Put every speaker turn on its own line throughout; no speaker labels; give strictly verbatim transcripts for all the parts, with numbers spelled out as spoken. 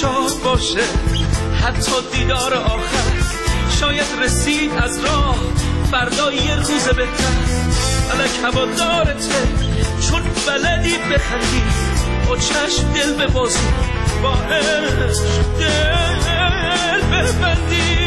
شاد باشه حتی دیدار آخر، شاید رسید از راه فردا یه روز بهتر. الک هوادارته چون بلدی بخندی، با چشم دل ببازی، با عشق دل ببندی.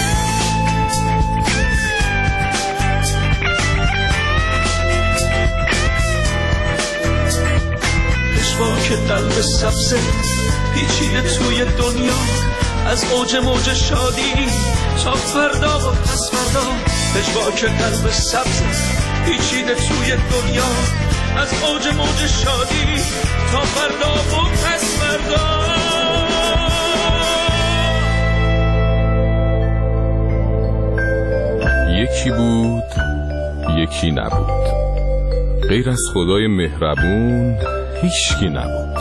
پشواک قلب سبزه پیچیده توی دنیا، از اوج موج شادی تا فردا و پس فردا. پشواک قلب سبزه پیچیده توی دنیا، از اوج موج شادی تا فردا و پس فردا.
یکی بود یکی نبود، غیر از خدای مهربون هیچکی نبود.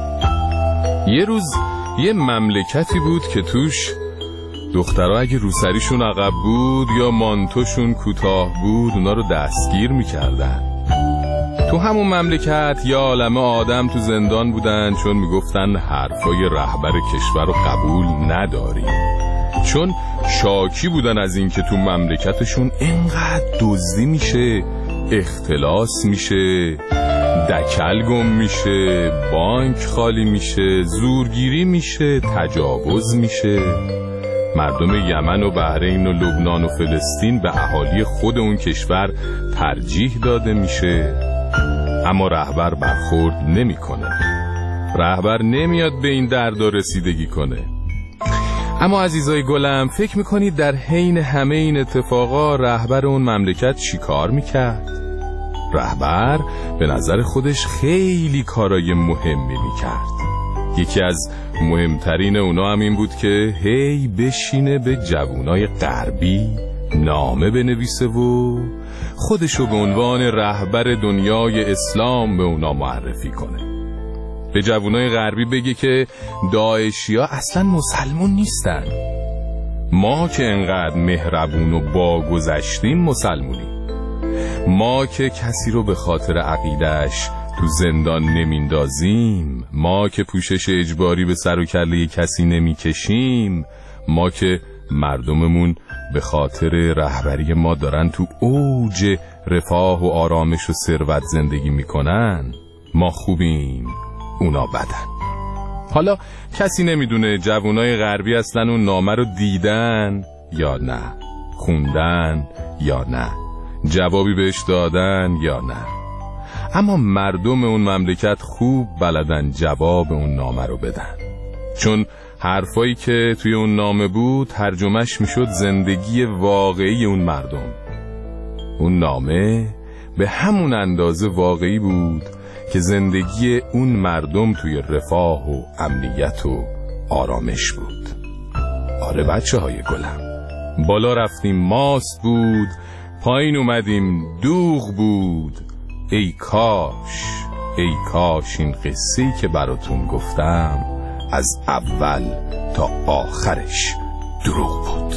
یه روز یه مملکتی بود که توش دخترها اگه روسریشون عقب بود یا مانتوشون کوتاه بود اونا رو دستگیر میکردن. تو همون مملکت یه عالمه آدم تو زندان بودن چون میگفتن حرفای رهبر کشور رو قبول نداریم، چون شاکی بودن از این که تو مملکتشون اینقدر دزدی میشه، اختلاس میشه، دکل گم میشه، بانک خالی میشه، زورگیری میشه، تجاوز میشه. مردم یمن و بحرین و لبنان و فلسطین به اهالی خود اون کشور ترجیح داده میشه، اما رهبر برخورد نمیکنه. رهبر نمیاد به این درد رسیدگی کنه. اما عزیزای گلم، فکر میکنید در حین همه این اتفاقا رهبر اون مملکت چی کار میکرد؟ رهبر به نظر خودش خیلی کارای مهمی میکرد. یکی از مهمترین اونا هم این بود که هی بشینه به جوانای غربی نامه بنویسه و خودشو به عنوان رهبر دنیای اسلام به اونا معرفی کنه. به جوانای غربی بگه که داعشیا اصلا مسلمون نیستن، ما که انقدر مهربون و باگذشتیم مسلمونیم، ما که کسی رو به خاطر عقیدهش تو زندان نمیندازیم، ما که پوشش اجباری به سر و کله کسی نمیکشیم، ما که مردممون به خاطر رهبری ما دارن تو اوج رفاه و آرامش و ثروت زندگی میکنن، ما خوبیم اونا بدن. حالا کسی نمیدونه جوانای غربی اصلا اون نامه رو دیدن یا نه، خوندن یا نه، جوابی بهش دادن یا نه، اما مردم اون مملکت خوب بلدن جواب اون نامه رو بدن، چون حرفایی که توی اون نامه بود ترجمهش میشد زندگی واقعی اون مردم. اون نامه به همون اندازه واقعی بود که زندگی اون مردم توی رفاه و امنیت و آرامش بود. آره بچه های گلم، بالا رفتیم ماست بود، پایین اومدیم دوغ بود. ای کاش ای کاش این قصه‌ای که براتون گفتم از اول تا آخرش دروغ بود.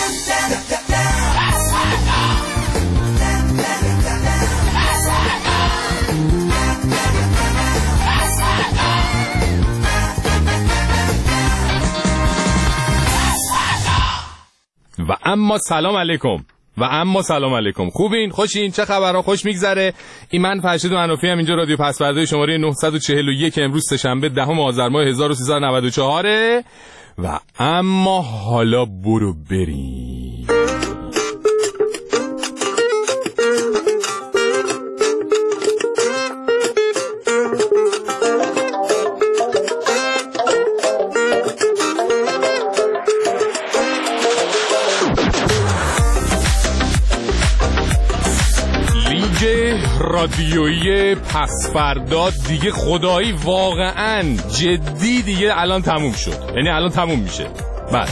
و اما سلام علیکم و اما سلام علیکم. خوبین؟ خوشین؟ چه خبرها؟ خوش میگذره؟ این من فرشید منافی هم اینجا رادیو پسورده شماره نهصد و چهل و یک امروز سه‌شنبه دهم آذر ماه هزار و سیصد و نود و چهار. و اما حالا برو بریم. رادیویی پس فردا دیگه خدایی واقعا جدی دیگه الان تموم شد، یعنی الان تموم میشه. بعد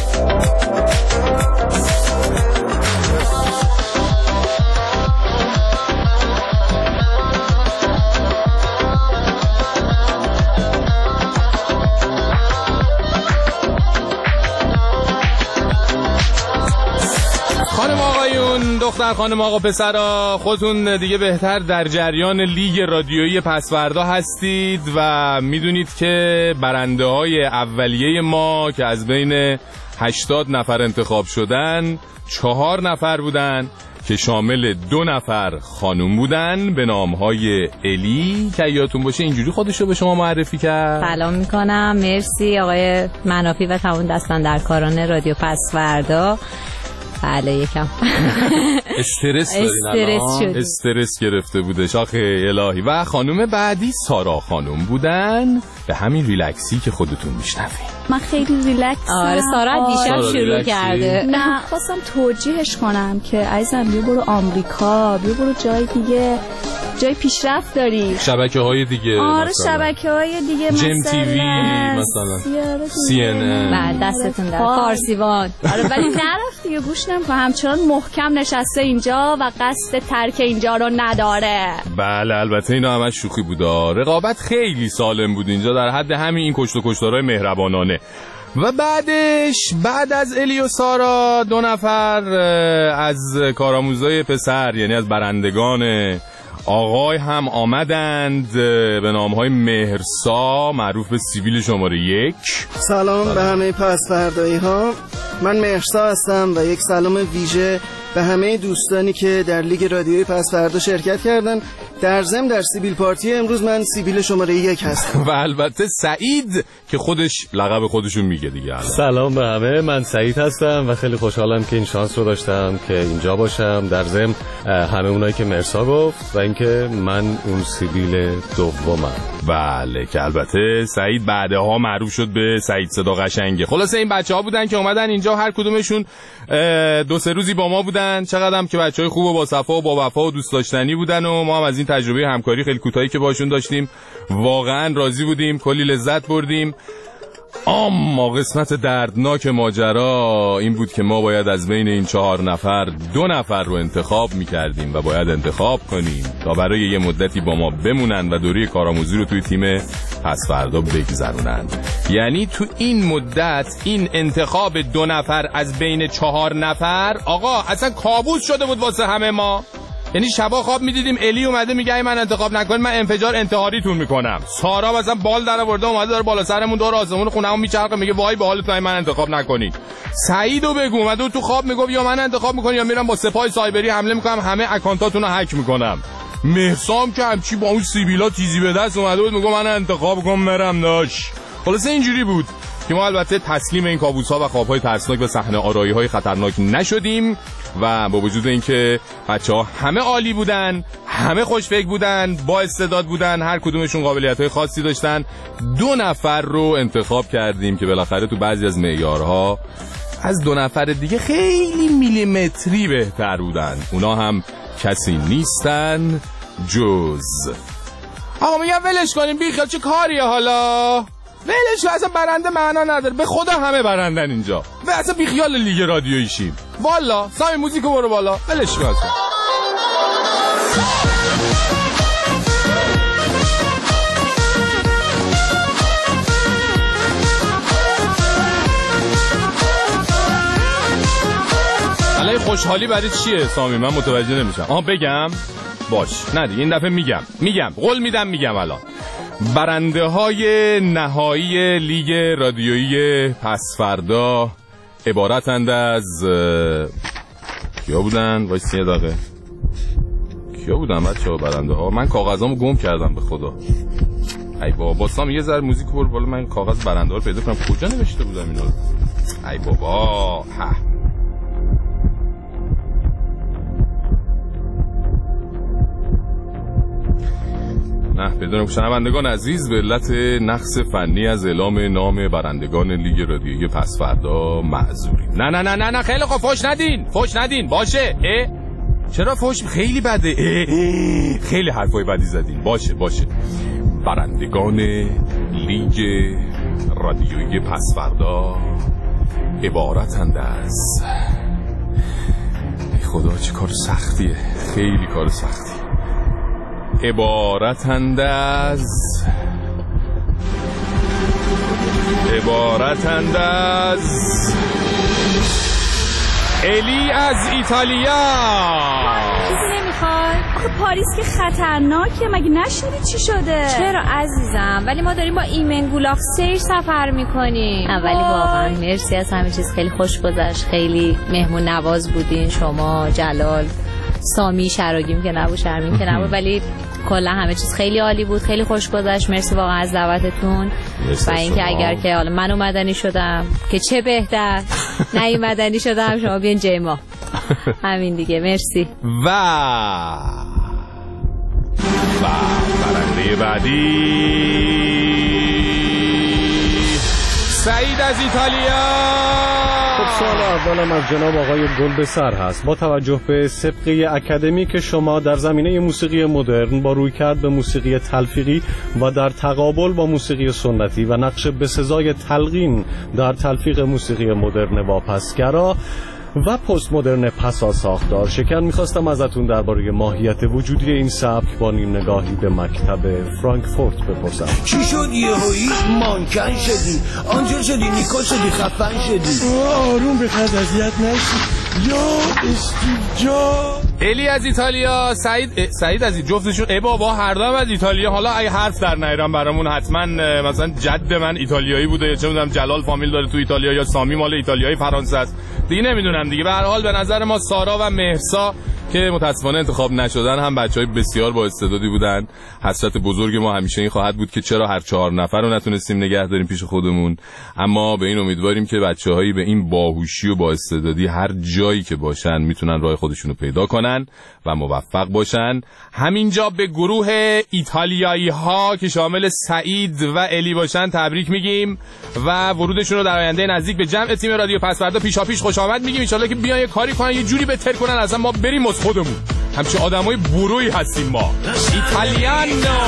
خانم آقایون، دختر خانم آقا پسرا، خودتون دیگه بهتر در جریان لیگ رادیویی پسوردا هستید و میدونید که برنده های اولیه ما که از بین هشتاد نفر انتخاب شدن چهار نفر بودن که شامل دو نفر خانوم بودن به نامهای الی که یادتون باشه اینجوری خودش رو به شما معرفی کرد.
سلام میکنم، مرسی آقای منافی و تمام دستان در کاران رادیو پسوردا. بله یکم
استرس دارین الان، استرس گرفته بودش آخه الهی. و خانوم بعدی سارا خانوم بودن، به همین ریلکسی که خودتون میشنوید.
من خیلی ریلکسم.
آره سارا دیشب شروع کرده.
نه خواستم توجیهش کنم که عزیزم بیا برو آمریکا، بیا برو جای دیگه، جای پیشرفت داری،
شبکه های دیگه.
آره شبکه های دیگه مثلا
جیم تیوی مثلا سی ان ان.
بعد دستتون در فارسیوان.
آره ولی نرفت دیگه، گوش نمیکنه، همچنان محکم نشسته اینجا و قصد ترک اینجا رو نداره.
بله البته اینا همش شوخی بود. رقابت خیلی سالم بود اینجا، در حد همین این کشت و کشتارهای مهربانانه. و بعدش بعد از الی و سارا دو نفر از کارآموزای پسر، یعنی از برندگان آقای هم آمدند به نامهای مهرسا معروف به سیبیل شماره یک.
سلام به همه پسوردایی ها، من مهرسا هستم و یک سلام ویژه به همه دوستانی که در لیگ رادیوی پسوردا شرکت کردن. در ضمن در سیبیل پارتی امروز من سیبیل شماره یک هستم.
و البته سعید که خودش لقب خودشون میگه دیگه. الان.
سلام به همه، من سعید هستم و خیلی خوشحالم که این شانس رو داشتم که اینجا باشم. در ضمن همه اونایی که مرسا گفت و اینکه من اون سیبیل دومم.
بله که البته سعید بعدها معروف شد به سعید صدا قشنگه. خلاصه این بچه‌ها بودن که اومدن اینجا، هر کدومشون دو سه روزی با ما بودن. چقدرم که بچهای خوب و با صفا و با وفا و دوست داشتنی بودن و ما هم از این تجربه همکاری خیلی کوتاهی که باشون داشتیم واقعا راضی بودیم، کلی لذت بردیم. اما قسمت دردناک ماجرا این بود که ما باید از بین این چهار نفر دو نفر رو انتخاب میکردیم و باید انتخاب کنیم تا برای یه مدتی با ما بمونن و دوره کارآموزی رو توی تیم پسوردا بگذرونن. یعنی تو این مدت این انتخاب دو نفر از بین چهار نفر آقا اصلا کابوس شده بود واسه همه ما. یعنی شبا خواب میدیدیم الی اومده میگه ای من انتخاب نکنید من انفجار انتحاریتون میکنم. سارا مثلا بال در آورده اومده داره بالا سرمون دور آسمون خونمون میچرخه میگه وای به حالتون من انتخاب نکنید. سعیدو بگو اومده تو خواب میگه یا من انتخاب میکنم یا میرم با سپاه سایبری حمله میکنم همه اکانتاتون رو هک میکنم. مهرسام که همچی با اون سیبیلا تیزی به دست اومده بود میگه من انتخاب کنم مرم داش. خلاص اینجوری بود که ما البته تسلیم این کابوس‌ها و خواب‌های ترسناک و صحنه آرایی‌های خطرناک نشدیم و با وجود اینکه بچه‌ها همه عالی بودن، همه خوشفکر بودن، با استعداد بودن، هر کدومشون قابلیت‌های خاصی داشتن، دو نفر رو انتخاب کردیم که بالاخره تو بعضی از معیارها از دو نفر دیگه خیلی میلیمتری بهتر بودن. اونا هم کسی نیستن جز آقا میگم ولش کنیم بیخیال، چه کاریه حالا؟ ولش کن، اصلا برنده معنا نداره، به خدا همه برندن اینجا و اصلا بیخیال لیگ رادیویی شیم. والا سامی موزیکو برو بالا، ولش کن. الان خوشحالی برای چیه سامی؟ من متوجه نمیشم. آها بگم باش، نه دیگه این دفعه میگم میگم قول میدم میگم. الان برنده های نهایی لیگ رادیویی پسوردا عبارتند از کیا بودن؟ وایس یه دقیقه کیا بودن بچه ها برنده ها؟ من کاغذامو گم کردم به خدا. ای بابا باستام یه ذره موزیک برو بالا، من کاغذ برنده ها رو پیدا کنم کجا نوشته بودم اینا رو. ای بابا ها نه بدونم شنوندگان عزیز، به علت نقص فنی از اعلام نام برندگان لیگ رادیویی پسوردا معذوریم. نه نه نه نه نه خیلی خوب، فوش ندین فوش ندین باشه. اه؟ چرا فوش؟ خیلی بده. اه؟ اه؟ خیلی حرفای بدی زدین. باشه باشه برندگان لیگ رادیویی پسوردا عبارتند از ای خدا چه کار سختیه، خیلی کار سختی. عبارتند از عبارتند از الی از ایتالیا.
چیزی نمیخوای؟
آخه پاریس که خطرناکه، مگه نشنیدی چی شده؟
چرا عزیزم، ولی ما داریم با ایمن گولاخ سیر سفر میکنیم. ولی واقعا مرسی از همه چیز، خیلی خوش گذشت، خیلی مهمون نواز بودین شما، جلال، سامی، شراگیم که نبود، شرمین که نبود، ولی کلا همه چیز خیلی عالی بود، خیلی خوش گذشت. مرسی واقعا از دعوتتون و اینکه اگر که حالا من اومدنی شدم که چه بهتر، نه مدنی شدم شما بیان جیما. همین دیگه. مرسی.
و و برنده بعدی سعید از ایتالیا.
خب سوال اولم از جناب آقای گلبسر هست. با توجه به سابقه اکادمیک شما در زمینه موسیقی مدرن با رویکرد به موسیقی تلفیقی و در تقابل با موسیقی سنتی و نقش بسزای تلقین در تلفیق موسیقی مدرن واپسگرا و پست مدرن پسا ساختار شکن، میخواستم ازتون درباره ماهیت وجودی این سبک با نیم نگاهی به مکتب فرانکفورت بپرسم.
چی شد یهویی مانکن شدی؟ آنجور شدی نیکو شدی خفن شدی؟ آروم بخواد اذیت نشی یا استیو جا.
الی از ایتالیا، سعید سعید از جفتشون ای بابا هر دو از ایتالیا. حالا اگه حرف در نیارم برامون حتما مثلا جد من ایتالیایی بوده یا چه میدونم جلال فامیل داره تو ایتالیا یا سامی مال ایتالیایی فرانسه است دیگه، نمیدونم دیگه. به هر حال به نظر ما سارا و مهرسا که متاسفانه انتخاب نشدن هم بچهای بسیار با استعدادی بودن. حسرت بزرگ ما همیشه این خواهد بود که چرا هر چهار نفر رو نتونستیم نگه داریم پیش خودمون، اما به این امیدواریم که بچه‌هایی به این باهوشی و با استعدادی هر جایی که باشن میتونن راه خودشونو پیدا کنن و موفق باشن. همینجا به گروه ایتالیایی ها که شامل سعید و الی باشن تبریک میگیم و ورودشون رو در آینده نزدیک به جمع تیم رادیو پسوردا پیشاپیش خوش آمد میگیم. ان شاءالله که بیان یه کاری کنن، یه جوری بهتر کنن اصلا ما بریم از خودمون. همچه آدمای بروی هستیم ما. ایتالیانو.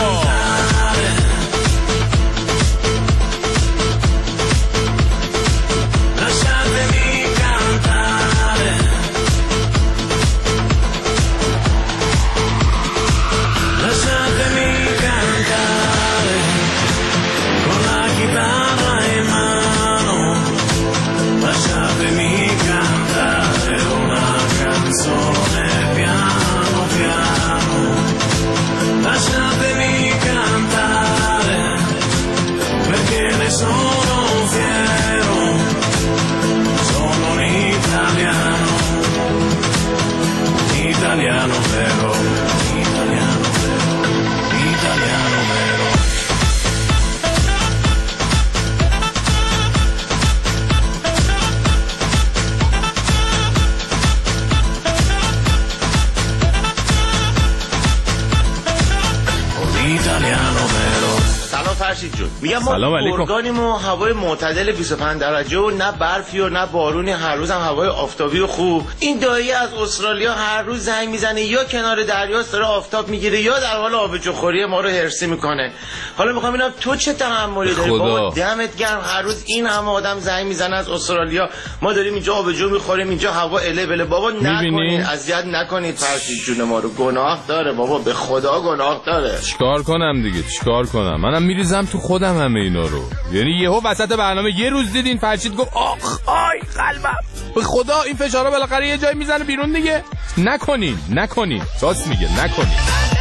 میگم ما گرگانیم و هوای معتدل بیست و پنج درجه و نه برفی و نه بارونی، هر روز هم هوای آفتابی و خوب. این دایی از استرالیا هر روز زنگ میزنه یا کنار دریاست داره آفتاب میگیره یا در حال آبجوخوری ما رو هرسی میکنه. حالا میخوام ببینم تو چه تحملی داری؟ بابا دمت گرم، هر روز این همه آدم زنگ میزنه از استرالیا، ما داریم اینجا آبجو میخوریم، اینجا هوا اله بله. بابا نکنید، اذیت نکنید فرشید جون ما رو، گناه داره بابا، به خدا گناه داره.
چیکار کنم دیگه، چیکار کنم؟ منم میریزم تو خودم همه اینا رو. یعنی یهو وسط برنامه یه روز دیدین فرشید گفت آخ آی قلبم، به خدا این فشارا بالاخره یه جای میزنه بیرون دیگه. نکنین نکنین، راست میگه نکنین.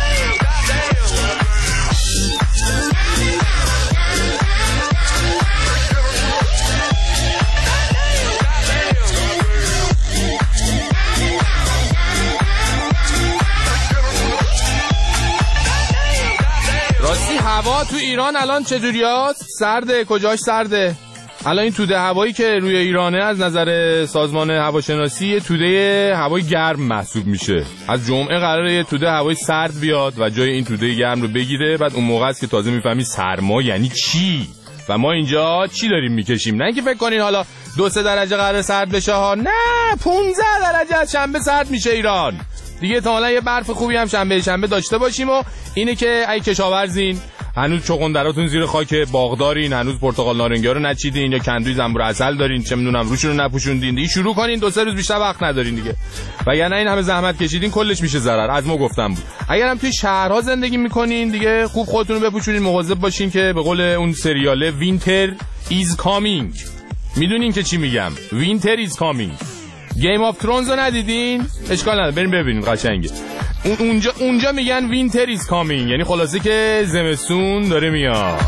راستی هوا تو ایران الان چجوری هست؟ سرده؟ کجاش سرده؟ الان این توده هوایی که روی ایرانه از نظر سازمان هواشناسی یه توده هوای گرم محسوب میشه. از جمعه قراره یه توده هوای سرد بیاد و جای این توده گرم رو بگیره. بعد اون موقع است که تازه میفهمی سرما یعنی چی و ما اینجا چی داریم میکشیم. نه اینکه فکر کنین حالا دو سه درجه قراره سرد بشه ها، نه پونزده درجه از شنبه سرد میشه ایران دیگه. احتمالاً یه برف خوبی هم شنبه شنبه داشته باشیم و اینه که ای کشاورزین هنوز چغندراتون زیر خاک باغدارین، هنوز پرتقال نارنگی رو نچیدین یا کندوی زنبور عسل دارین، چه میدونم روشون رو نپوشوندین دیگه، شروع کنین، دو سه روز بیشتر وقت ندارین دیگه. وگرنه این همه زحمت کشیدین کلش میشه ضرر. از ما گفتم بود. اگرم توی شهرها زندگی میکنین دیگه خوب خودتون رو بپوشونین، مواظب باشین که به قول اون سریاله وینتر ایز کامینگ. میدونین که چی میگم؟ وینتر ایز کامینگ. گیم آف ترونز رو ندیدین؟ اشکال نداره بریم ببینیم، قشنگه. اونجا اونجا میگن وینتر ایز کامینگ، یعنی خلاصه که زمستون داره میاد.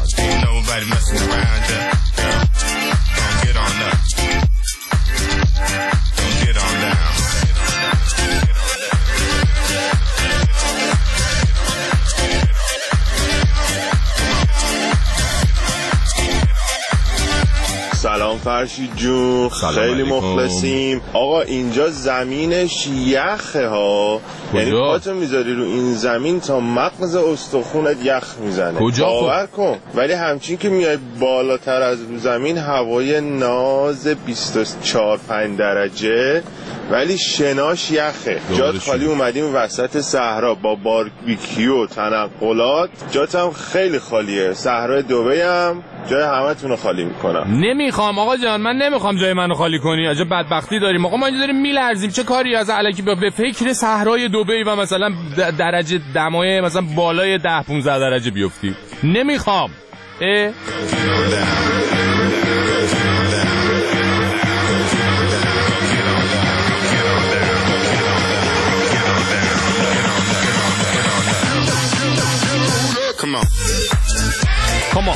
سلام فرشید جون، خیلی مخلصیم. آقا اینجا زمینش یخه ها، یعنی پاتو میذاری رو این زمین تا مغز استخونت یخ میزنه. باور کن. ولی همچین که میای بالاتر از رو زمین هوای ناز بیست و چهار پنج درجه، ولی شناش یخه. جات خالی اومدیم وسط صحرا با باربیکیو و تنقلات، جات هم خیلی خالیه. صحرای دبی هم جای همتون رو خالی میکنم.
نمیخوام آقا جان، من نمیخوام جای منو خالی کنی. عجب بدبختی داریم آقا، ما اینجا داریم میلرزیم. چه کاری از الکی به فکر صحرای دبی و مثلا درجه دمای مثلا بالای ده پانزده درجه بیفتی؟ نمیخوام. اه کامان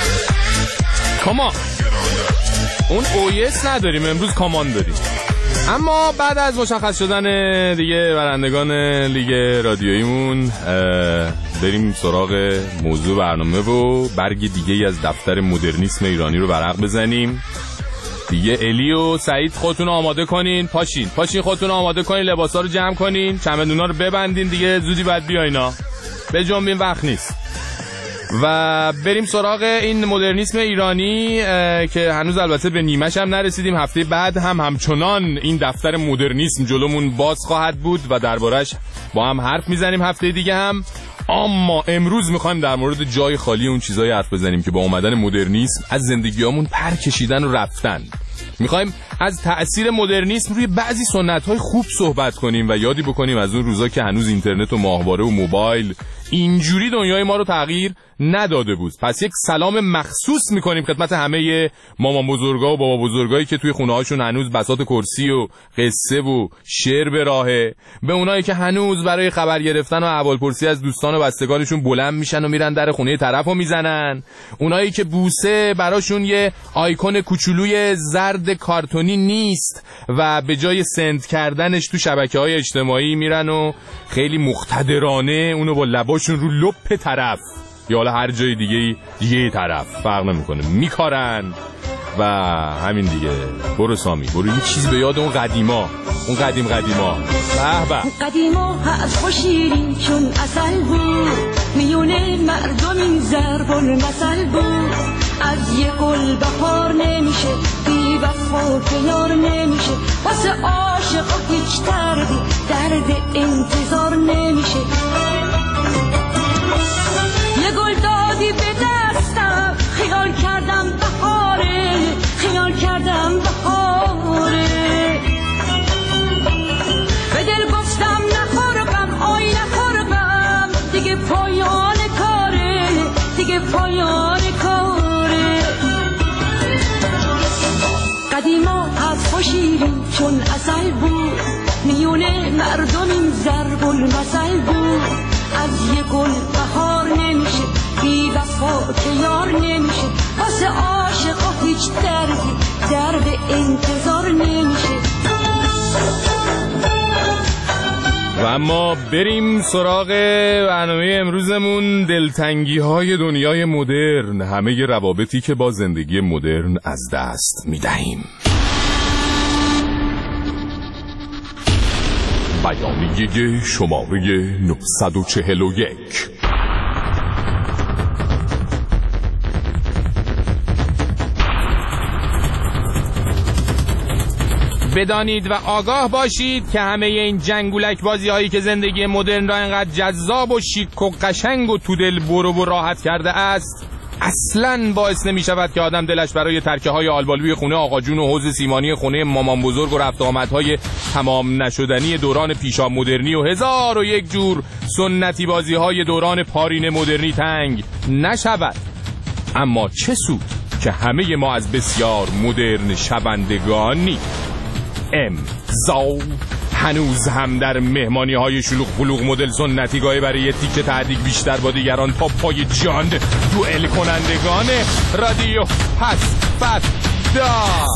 کامان اون اویس نداریم امروز، کامان داریم. اما بعد از مشخص شدن دیگه برندگان لیگ رادیوییمون بریم سراغ موضوع برنامه و برگ دیگه از دفتر مدرنیسم ایرانی رو ورق بزنیم دیگه. الی و سعید خودتون آماده کنین، پاشین پاشین خودتون آماده کنین، لباسا رو جمع کنین، چمدونا رو ببندین دیگه، زودی بعد بیایینا به جنبین، وقت نیست. و بریم سراغ این مدرنیسم ایرانی که هنوز البته به نیمش هم نرسیدیم. هفته بعد هم همچنان این دفتر مدرنیسم جلومون باز خواهد بود و دربارش با هم حرف میزنیم هفته دیگه هم. اما امروز میخوایم در مورد جای خالی اون چیزایی حرف بزنیم که با اومدن مدرنیسم از زندگیامون پر کشیدن و رفتن. میخوایم از تأثیر مدرنیسم روی بعضی سنت‌های خوب صحبت کنیم و یادی بکنیم از اون روزا که هنوز اینترنت و ماهواره و موبایل اینجوری دنیای ما رو تغییر نداده بود. پس یک سلام مخصوص میکنیم خدمت همه مامان بزرگا و بابا بزرگایی که توی خونه هاشون هنوز بساط کرسی و قصه و شعر به راهه، به اونایی که هنوز برای خبر گرفتن و احوالپرسی از دوستان و بستگانشون بلند میشن و میرن در خونه طرفو میزنن، اونایی که بوسه براشون یه آیکون کوچولوی زرد کارتونی نیست و به جای سند کردنش تو شبکه‌های اجتماعی میرن و خیلی مقتدرانه اونو با لباشون رو لپ طرف یا حالا هر جای دیگه یه طرف فرق نمیکنه میکارن و همین دیگه. برو سامی برو یه چیز به یاد اون قدیما، اون قدیم قدیما. به به
قدیما از خوشیری چون اصل بود، میونه مردم این ضرب المثل بود. از یه گل بهار نمیشه، بی وفا کنار نمیشه، واسه عاشقا هیچ دردی درد انتظار نمیشه. یه گل دادی به دستم، خیال کردم بهاره، خیال کردم بهاره. به دل گفتم نخور غم، آی نخور غم، دیگه پایان کاره، دیگه پایان کاره. قدیما از خوشیری چون اصل بود، میونه مردم این ضرب المثل بود. از یه گل بهار نمیشه، بی وفا که یار نمیشه، واسه عاشقا هیچ دردی درد انتظار نمیشه.
و اما بریم سراغ برنامه امروزمون، دلتنگی های دنیای مدرن، همه روابطی که با زندگی مدرن از دست میدهیم. بیانیه شماره نهصد و چهل و یک. بدانید و آگاه باشید که همه این جنگولک بازی هایی که زندگی مدرن را اینقدر جذاب و شیک و قشنگ و تو دل برو و راحت کرده است، اصلاً باعث نمی شود که آدم دلش برای ترکه های آلبالوی خونه آقا جون و حوض سیمانی خونه مامان بزرگ و رفت آمدهای تمام نشدنی دوران پیشا مدرنی و هزار و یک جور سنتی بازی های دوران پارین مدرنی تنگ نشود. اما چه سود که همه ما از بسیار مدرن شوندگانی. امضا. هنوز هم در مهمانی های شلوغ بلوغ مدل سنتی گاهی برای یه تیکه تعدیق بیشتر با دیگران تا پای جان دوئل کنندگان رادیو پس فردا.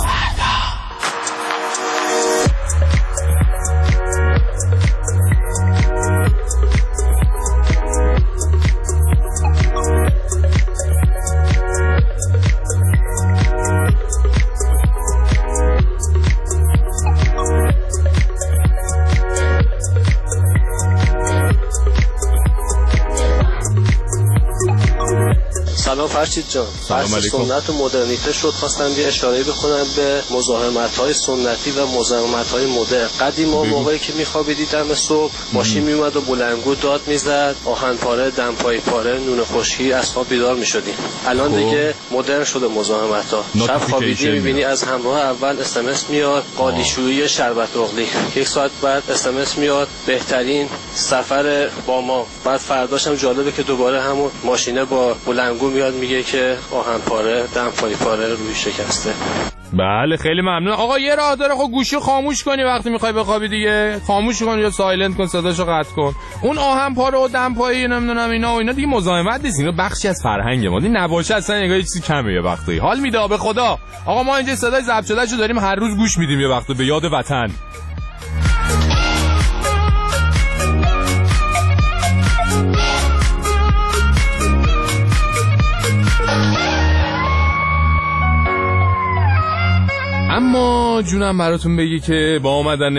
سلام فرشید جان. بحث سنت و مدرنیته شد، خواستم یه اشاره بکنم به مزاحمت‌های سنتی و مزاحمت‌های مدرن. قدیما موقعی که می‌خوابیدی دم صبح ماشین میومد و بلندگو داد میزد، آهن پاره، دمپایی پاره، نون خشکی، از خواب بیدار می‌شدی. الان دیگه مدرن شده مزاحمت‌ها. شب خوابیدی می‌بینی از همراه اول اس ام اس میاد، قالیشویی شربت اغلی. یک ساعت بعد اس ام اس میاد بهترین سفر با ما. بعد فرداش هم جالبه که دوباره همون ماشینه با بلندگو میاد میگه که آهن پاره، دمپایی پاره، روی شکسته.
بله خیلی ممنون آقا. یه راه داره خب گوشی خاموش کنی وقتی میخوای بخوابی دیگه، خاموش کن یا سایلنت کن، صداشو قطع کن. اون آهن پاره و دمپایی نمیدونم اینا و اینا دیگه مزاحمت نیست، اینا بخشی از فرهنگ ما. این نباشه اصلا انگار یه چیزی کمه. یه وقتی حال میده به خدا. آقا ما اینجا صدای ضبط شدهشو داریم هر روز گوش میدیم یه وقتی به یاد وطن. اما جونم براتون بگی که با آمدن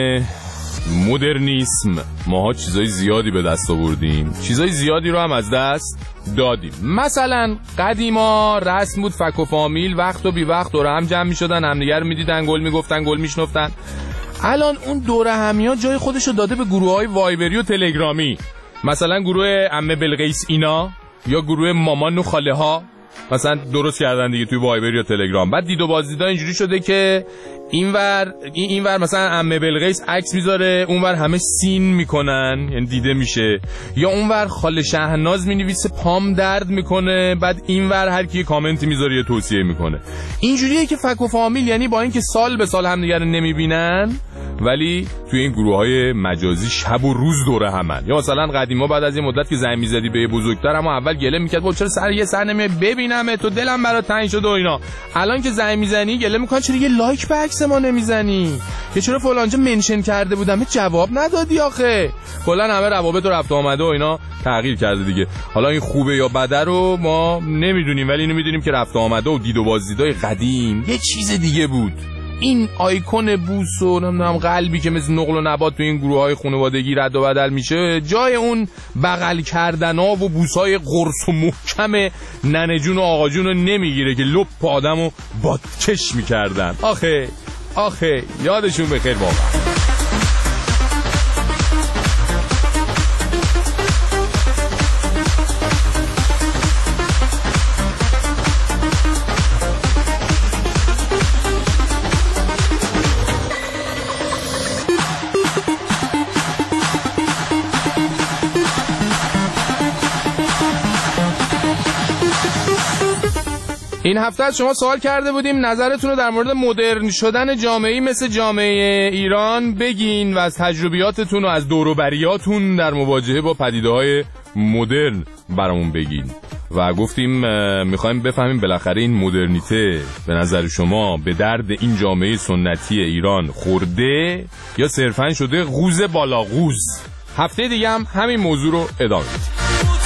مدرنیسم ماها چیزای زیادی به دست آوردیم، چیزای زیادی رو هم از دست دادیم. مثلا قدیما رسم بود فک و فامیل وقت و بی وقت دور هم جمع می شدن، همدیگر رو می دیدن، گل می گفتن، گل می شنفتن. الان اون دور همی ها جای خودش رو داده به گروه های وایبری و تلگرامی، مثلا گروه عمه بلقیس اینا یا گروه مامان و خاله ها مثلا درست کردن دیگه توی وایبر یا تلگرام. بعد دید و بازدیدا اینجوری شده که اینور این اینور مثلا عمه بلقیس عکس میذاره، اونور همه سین میکنن یعنی دیده میشه، یا اونور خاله شهناز مینویسه پام درد میکنه، بعد اینور هر کی کامنتی میذاره یه توصیه میکنه. اینجوریه که فک و فامیل یعنی با اینکه سال به سال همدیگه رو نمیبینن ولی توی این گروه‌های مجازی شب و روز دوره همن. یا مثلا قدیما بعد از یه مدت که زنگ می‌زدی به بزرگتر اما اول گله می‌کرد با چرا سر یه سر نمیای ببینم تو دلم برات تنگ شده و اینا. الان که زنگ می‌زنی گله می‌کنن چرا یه لایک به عکس ما نمی‌زنی، که چرا فلانجا منشن کرده بودم جواب ندادی آخه. کلا همه روابط و رفت آمده و اینا تغییر کرده دیگه. حالا این خوبه یا بده رو ما نمیدونیم، ولی اینو میدونیم که رفت آمده و دید و بازدیدای قدیم یه چیز دیگه بود. این آیکون بوس و نمیدونم قلبی که مثل نقل و نبات تو این گروه‌های خانوادگی رد و بدل میشه، جای اون بغل کردنا و بوسای قرص و محکم ننه جون و آقا جون رو نمیگیره که لپ آدمو بادکش میکردن. آخه آخه یادشون بخیر واقعا. این هفته از شما سوال کرده بودیم نظرتون رو در مورد مدرن شدن جامعه‌ای مثل جامعه ایران بگین و از تجربیاتتون و از دور و بریاتون در مواجهه با پدیده‌های مدرن برامون بگین. و گفتیم میخوایم بفهمیم بالاخره این مدرنیته به نظر شما به درد این جامعه سنتی ایران خورده یا صرفاً شده غوز بالا غوز. هفته دیگه هم همین موضوع رو ادامه میدیم.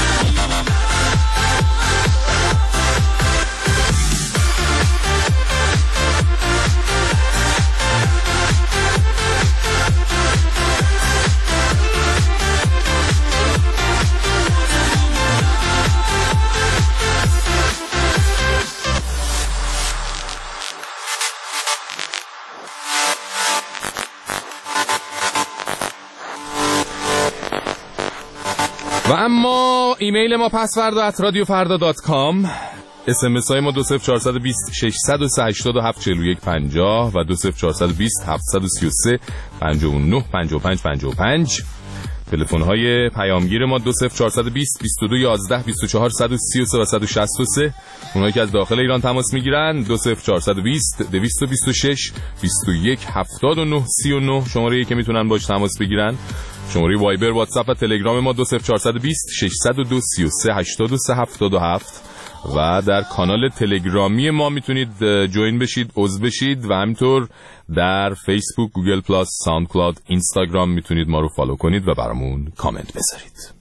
و اما ایمیل ما پسوردا ات رادیو فردا دات کام، اس ام اس های ما دو صفر چهارصد و بیست ششصد و هشتاد و هفت چهل و یک پنجاه و دو صفر چهارصد و بیست هفتصد و سی و سه پنجاه و نه پنجاه و پنج پنجاه و پنج. تلفن‌های پیامگیر ما دو صفر چهارصد و بیست بیست و دو یازده بیست و چهار صد و سی و سه و صد و شصت و سه. اونایی که از داخل ایران تماس میگیرن دو صفر چهارصد و بیست دویست و بیست و شش بیست و یک هفتاد و نه سی و نه شماره‌ای که میتونن باش تماس بگیرن. شماره وایبر، واتساپ و تلگرام ما دو صفر چهارصد و بیست ششصد و دو سی و سه هشتاد و سه هفتاد و هفت و در کانال تلگرامی ما میتونید جوین بشید، عضو بشید و همینطور در فیسبوک، گوگل پلاس، ساوند کلاود، اینستاگرام میتونید ما رو فالو کنید و برامون کامنت بذارید.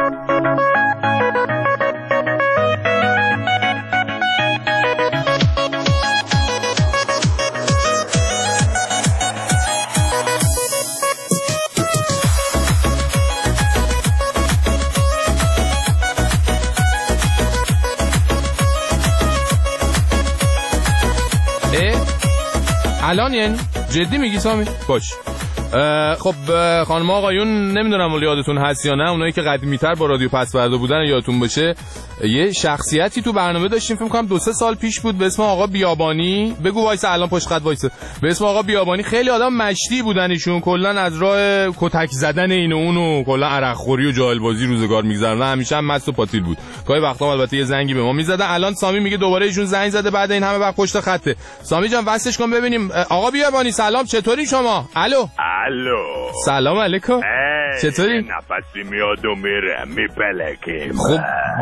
الان یعنی جدی میگی سامی؟ باش. خب خانم آقایون، نمیدونم ولی یادتون هست یا نه، اونایی که قدیمی‌تر با رادیو پسوردا بودن یادتون باشه یه شخصیتی تو برنامه داشتیم، فکر کنم دو سه سال پیش بود، به اسم آقا بیابانی. بگو وایس الان پشت خط وایس. به اسم آقا بیابانی. خیلی آدم مشتی بودن ایشون، کلا از راه کتک زدن این و اونو کلا عرق خوری و جاهل بازی روزگار میگذرن، همیشه هم مست و پاتیل بود. گاهی وقتا البته یه زنگی به ما میزدن. الان سامی میگه دوباره ایشون زنگ زده بعد این همه وقت پشت خطه. سامی جان واسش کن ببینیم. آقا بیابانی سلام، چطوری شما؟ الو
الو
سلام علیکم. چطوری؟
نفسی میاد و میره میپلکیم.
خب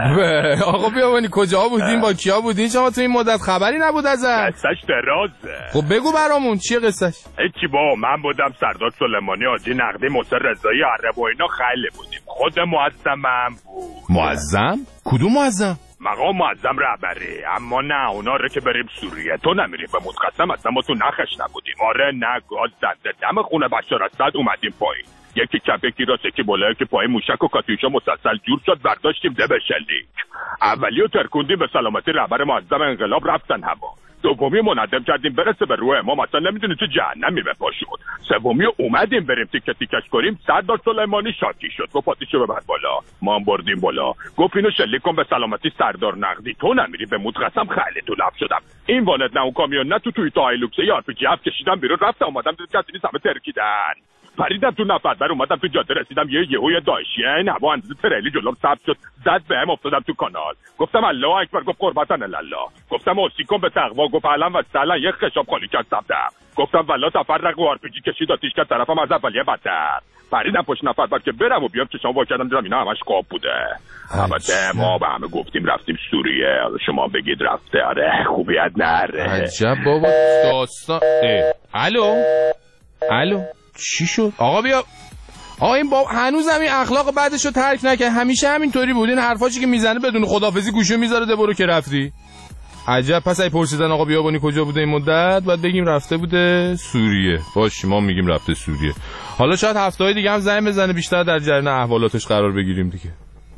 آقا بیابانی کجا بودین، با کیا بودین شما تو این مدت؟ خبری نبود ازت؟
قصهش درازه.
خب بگو برامون چیه قصهش؟
هیچی با من بودم، سردار سلیمانی، حاجی نقدی، مصر رضایی، عرب و اینا خیلی بودیم. خود معظمم بود.
معظم؟ کدوم معظم؟
مقام معظم رهبری. اما نه اونا رو که بریم سوریه تو نمیریم به متقسم، اصلا ما تو نخش نبودیم. آره نه گاز زده دم خونه بشار اسد اومدیم پایین، یکی چپ یکی راست یکی بالا یکی پایین، موشک و کاتیوشا مسلسل جور شد، برداشتیم ده به شلیک. اولیو ترکوندیم به سلامتی رهبر معظم انقلاب رفتن هوا. دومی منظم کردیم برسه به روح امام، اصلا نمیدونی تو جهنمی به پا شد. سومی اومدیم بریم تیکه تیکش کنیم، سردار سلیمانی شاکی شد، گفت پاتیشو ببر بالا. ما هم بردیم بالا، گفت اینو شلیک کن به سلامتی سردار نقدی، تو نمیری به متقسم. خیلی تو لب شدم. این وانت نه اون کامیون نه تو توی تا هایلوکس ای آر پی جی اف کشیدم بیرون، رفتم اومدم تو کاتینی سمت ترکیدن، پریدم تو نفر اومدم تو جاده، رسیدم یه یهو یه داعشیه این هوا اندازه تریلی جلوم ثبت شد، زد بهم، افتادم تو کانال. گفتم الله اکبر، گفت قربتن الله. گفتم اوسیکم به تقوا، گفت علم و سلام، یه خشاب خالی کرد سمتم. گفتم والله تفرق و آر پی جی کشید آتیش کرد طرفم، از اولیه بدتر. پریدم پشت نفر بعد که برم و بیام چشام وا کردم دیدم اینا همش خواب بوده. البته ما به همه گفتیم رفتیم سوریه، شما بگید رفته. آره خوبیت نره.
عجب بابا داستان. الو الو چی شد؟ آقا بیا. آقا این با هنوز همین اخلاق بعدشو ترک نکرد، همیشه همینطوری بود. این حرفاشی که میزنه بدون خدافظی گوشو میذاره ده برو که رفتی. عجب. پس ای پرسیدن آقا بیابانی کجا بوده این مدت، بعد بگیم رفته بوده سوریه. باش ما میگیم رفته سوریه. حالا شاید هفته‌های دیگه هم زنگ بزنه بیشتر در جریان احوالاتش قرار بگیریم دیگه.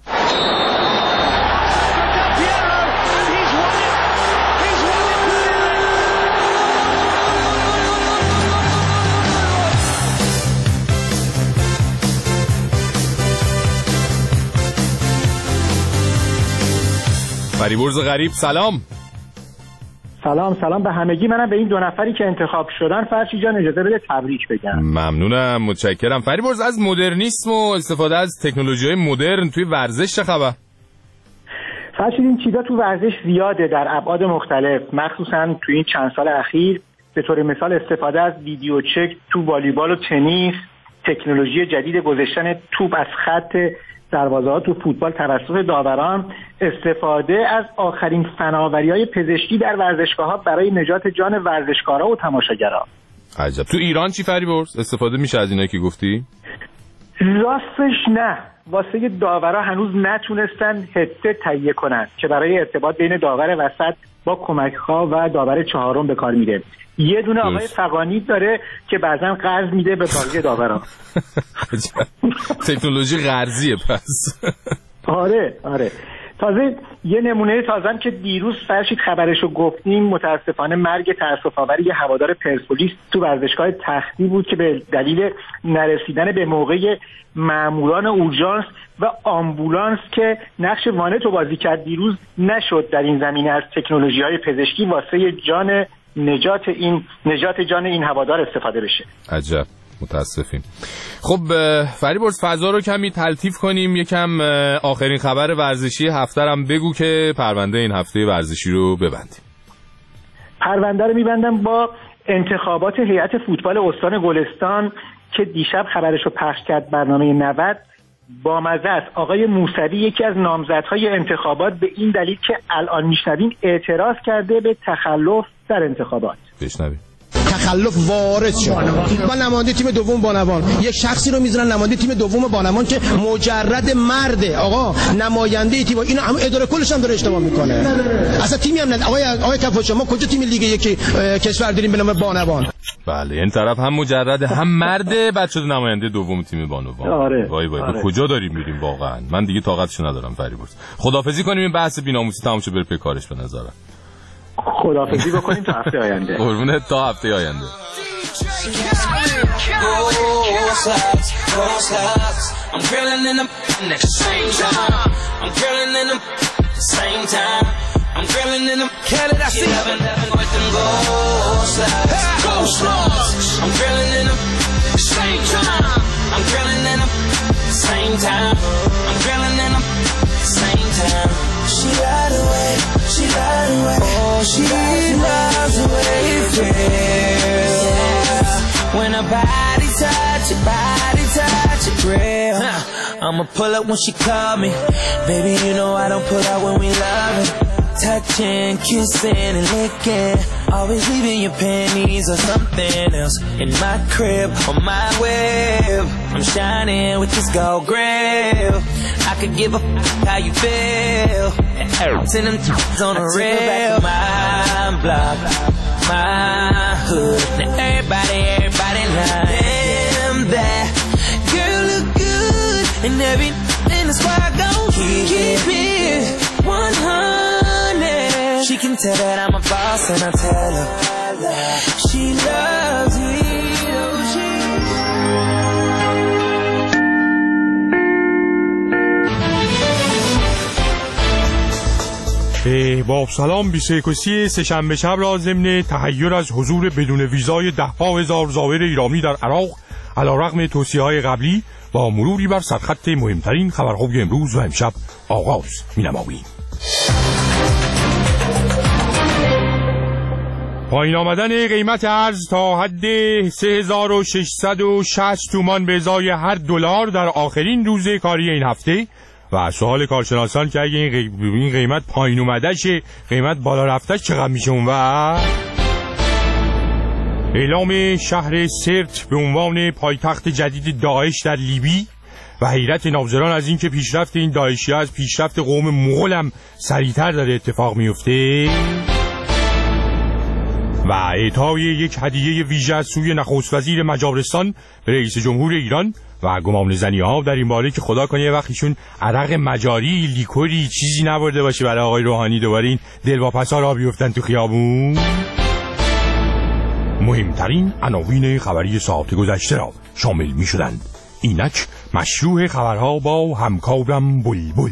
فریبرز غریب سلام.
سلام سلام به همگی. منم به این دو نفری که انتخاب شدن فرشی جان اجازه بده تبریک بگم.
ممنونم، متشکرم. فریبرز از مدرنیسم و استفاده از تکنولوژی‌های مدرن توی ورزش چه خبر؟
فرشی این چیزا تو ورزش زیاده در ابعاد مختلف، مخصوصا تو این چند سال اخیر. به طور مثال استفاده از ویدیو چک تو والیبال و تنیس، تکنولوژی جدید گذاشتن توپ از خط دروازه‌ها تو فوتبال توسط داوران، استفاده از آخرین فناوری‌های پزشکی در ورزشگاه‌ها برای نجات جان ورزشکارا و تماشاگران.
عجب. تو ایران چی فریبرز؟ استفاده میشه از اینا که گفتی؟
راستش نه، واسه داورا هنوز نتونستن هدست تهیه کنن که برای ارتباط بین داور وسط با کمک‌ها و داور چهارم به کار میره. یه دونه آقای فقانی داره که بعضن قرض میده به باقی داورا.
تکنولوژی قرضیه پس.
آره آره. تازه یه نمونه تازم که دیروز فرشید خبرشو گفتیم، متاسفانه مرگ تأسف‌آور یه هوادار پرسپولیس تو ورزشگاه تختی بود که به دلیل نرسیدن به موقع ماموران اورژانس و آمبولانس که نقش وانتو بازی کرد دیروز نشد در این زمینه از تکنولوژی‌های پزشکی واسه جان نجات این نجات جان این هوادار استفاده بشه.
عجب. متاسفیم. خب فریبرز فضا رو کمی تلطیف کنیم، یکم آخرین خبر ورزشی هفته هم بگو که پرونده این هفته ورزشی رو ببندیم.
پرونده رو میبندم با انتخابات هیئت فوتبال استان گلستان که دیشب خبرش رو پخش کرد برنامه نود. با مزه است آقای موسوی یکی از نامزدهای انتخابات به این دلیل که الان میشنویم اعتراض کرده به تخلف در انتخابات.
بشنویم.
تخلف وارد شد و نماینده تیم دوم بانوان، یک شخصی رو میذارن نماینده تیم دوم بانوان که مجرد مرده. آقا نماینده تیم اینو هم اداره کلش هم داره اشتباه میکنه، اصلا تیمی هم نه. آقای آقای کفو شما کجا تیم لیگ یکی کشور داریم به نام بانوان؟
بله این طرف هم مجرد هم مرده بعد شده نماینده دوم تیم بانوان.
آره.
وای وای
آره.
کجا داریم میریم واقعا؟ من دیگه طاقتشو ندارم فریبرز. خداحافظی کنیم این بحث بی‌ناموسی تموم شه بره پی کارش به نظرم.
خداحافظی بکنیم تا هفته آینده.
قربونت تا هفته آینده.
She lied away, she lied away. Oh, she loves the way it feels when her body touch, your body touch your grill. I'ma pull up when she call me, baby. You know I don't pull out when we loving, touching, kissing and licking. Always leaving your panties or something else in my crib on my web. I'm shining with this gold grill. I could give a f*** how you feel. Send them t***s on the rail. My block, my hood. Now everybody, everybody like, damn that girl look good. And every in the squad gon' keep it one hundred. She can tell that I'm a boss and I tell her she loves me.
با سلام بیست و یکم سه‌شنبه شب را ضمن تحیر از حضور بدون ویزای ده ها هزار زائر ایرانی در عراق علیرغم توصیه‌های قبلی با مروری بر سرخط مهمترین خبرهای امروز و امشب آغاز می‌نماییم. پایین آمدن قیمت ارز تا حد سه هزار و ششصد و شصت تومان به ازای هر دلار در آخرین روز کاری این هفته و سوال کارشناسان که اگه این قیمت پایین اومده شه قیمت بالا رفته چقدر میشه اون؟ و اعلام شهر سرت به عنوان پایتخت جدید داعش در لیبی و حیرت ناظران از این که پیشرفت این داعشی از پیشرفت قوم مغول هم سریعتر داره اتفاق میفته و اعطای یک هدیه ویژه از سوی نخست وزیر مجارستان به رئیس جمهور ایران و گمان زنی ها در این باره که خدا کنه یه وقتشون عرق مجاری لیکوری چیزی نبرده باشه برای آقای روحانی دوباره این دلواپسا را بیفتن تو خیابون. مهمترین عناوین خبری ساعت گذشته را شامل می شدند. اینک مشروع خبرها با همکارم بلبل.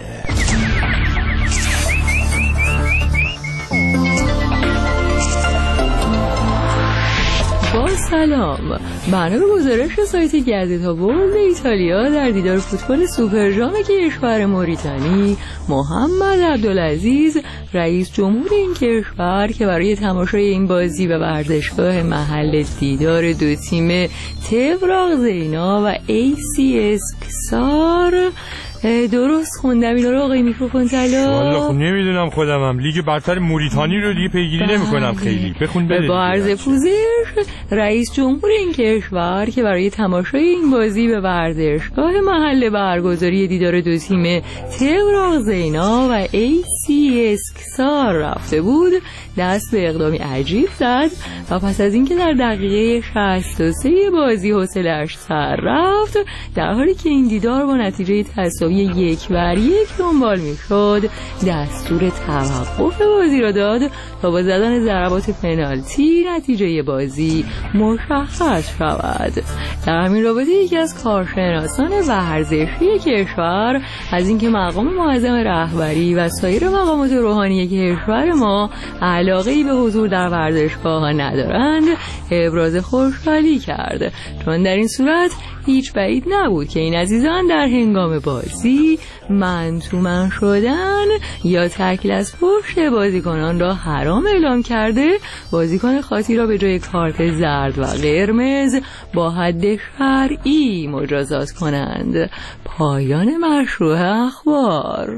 با سلام. بنا به گزارش سایت گازتا ورلد ایتالیا در دیدار فوتبال سوپرجام کشور موریتانی، محمد عبدالعزیز رئیس جمهور این کشور که برای تماشای این بازی به ورزشگاه محل دیدار دو تیم تبراق زینا و ای سی اسکسار، درست خوندم اینا رو آقای میکروفون طلا؟
والله خب نمیدونم خودمم لیگ برتر موریتانی رو دیگه پیگیری نمی‌کنم خیلی. بخون بده.
با عرض پوزش رئیس جمهور این کشور که برای تماشای این بازی به ورزشگاه محل برگزاری دیدار دو تیم تبراق زینا و ای سی اسکسار رفته بود دست به اقدامی عجیب زد و پس از اینکه در دقیقه شصت و سه بازی حوصله‌اش سر رفت، در حالی که این دیدار با نتیجه تساوی یک بر یک دنبال میشد، دستور توقف بازی را داد تا با زدن ضربات پنالتی نتیجه بازی بازی مشخص شود. در همین رابطه یکی از کارشناسان ورزشی کشور از اینکه مقام معظم رهبری و سایر مقامات روحانی کشور ما علاقه‌ای به حضور در ورزشگاه‌ها ندارند ابراز خوشحالی کرد، چون در این صورت هیچ بعید نبود که این عزیزان در هنگام بازی من تو من شدن یا تکل از پشت بازیکنان را حرام اعلام کرده بازیکن خاصی را به جای کارت زرد و قرمز با حد شرعی مجازات کنند. پایان مشروع اخبار.